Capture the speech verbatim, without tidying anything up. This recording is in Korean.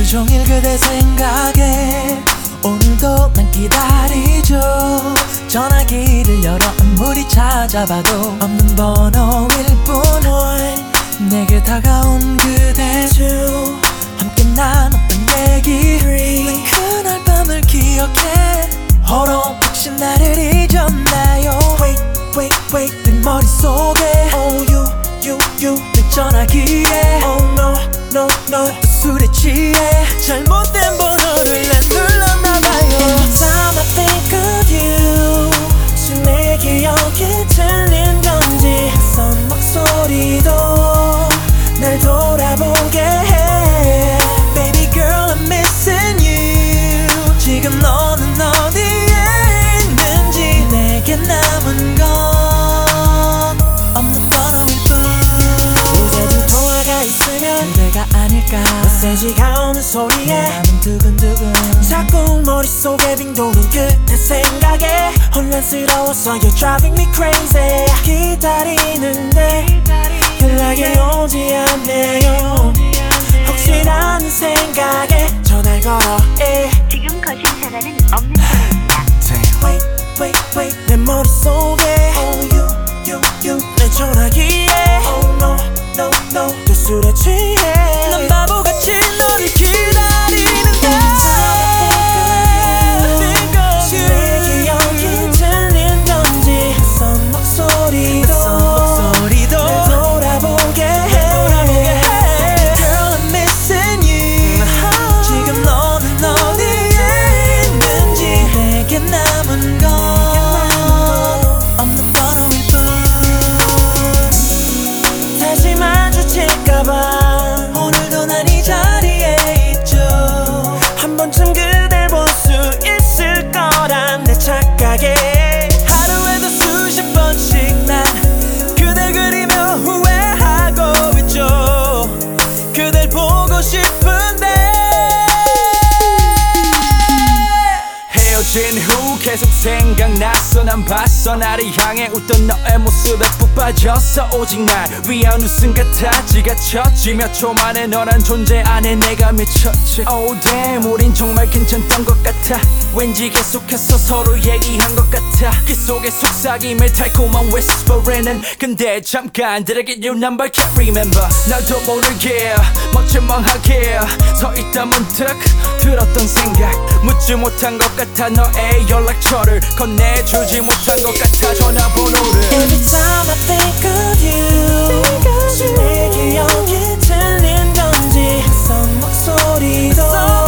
종일 그대 생각에 오늘도 난 기다리죠. 전화기를 열어 아무리 찾아봐도 없는 번호일 뿐. 내게 다가온 그대 two, 함께 나눴던 얘기 three, 난 그날 밤을 기억해. 호로 혹시 나를 잊었나요? Wait, wait, wait, 내 머릿속에 Oh you, you, you, 내 전화기에 Oh no, no, no, 술에 취해 잘못된 번호를 난 눌렀나봐요. Every time I think of you, 혹시 내 기억이 틀린 건지 낯선 목소리도 날 돌아보게 해. Baby girl I'm missing you. 지금 너는 어디에 있는지. 내게 남은 건 없는 번호일 뿐. 이제도 통화가 있으면 그대가 아닐까. 메시지가 오는 소리에 내 맘은 두근두근. 자꾸 머릿속에 빙 도는 그대 생각에 혼란스러워서 You're driving me crazy. 기다리는데 연락이 오지 않네요. 혹시라는 생각에 전화를 걸어 예. 지금 거신 전화는 없는 전화입니다. Wait, wait, wait, 내 머릿속에 Oh you, you, you, 내 전화기에 Oh no, no, no, 또 술에 취해 난 바보같이 너를 기다리는데 내 기억이 틀린 건지 낯선 목소리도 날 돌아보게 해. Girl I'm missing you. 지금 너는 어디에 있는지. 내게 남은 건 없는 번호일 뿐. 다시 마주칠까봐 오늘도 난 이 자리에 있죠. 한 번쯤 그댈 볼 수 있을 거란 내 착각에 하루에도 수십 번씩 난 그댈 그리며 후회하고 있죠. 그댈 보고 싶은데 헤어진 후 계속 생각났어. 난 봤어 나를 향해 웃던 너의 모습에 푹 빠졌어. 오직 날 위한 웃음 같아 지가쳤지. 몇 초 만에 너란 존재 안에 내가 미쳤지. Oh damn 우린 정말 괜찮던 것 같아. 왠지 계속해서 서로 얘기한 것 같아. 귀 속에 속삭임을 달콤한 whisper에는 근데 잠깐 Did I get your number? Can't remember. 나도 모르게 멍청멍하게 서있다 문득 들었던 생각 묻지 못한 것 같아. 너의 연락처를 건네주지 못한 것 같아. 전화번호를 Every time I think of you, 혹시 내 기억이 틀린 건지 낯선 목소리도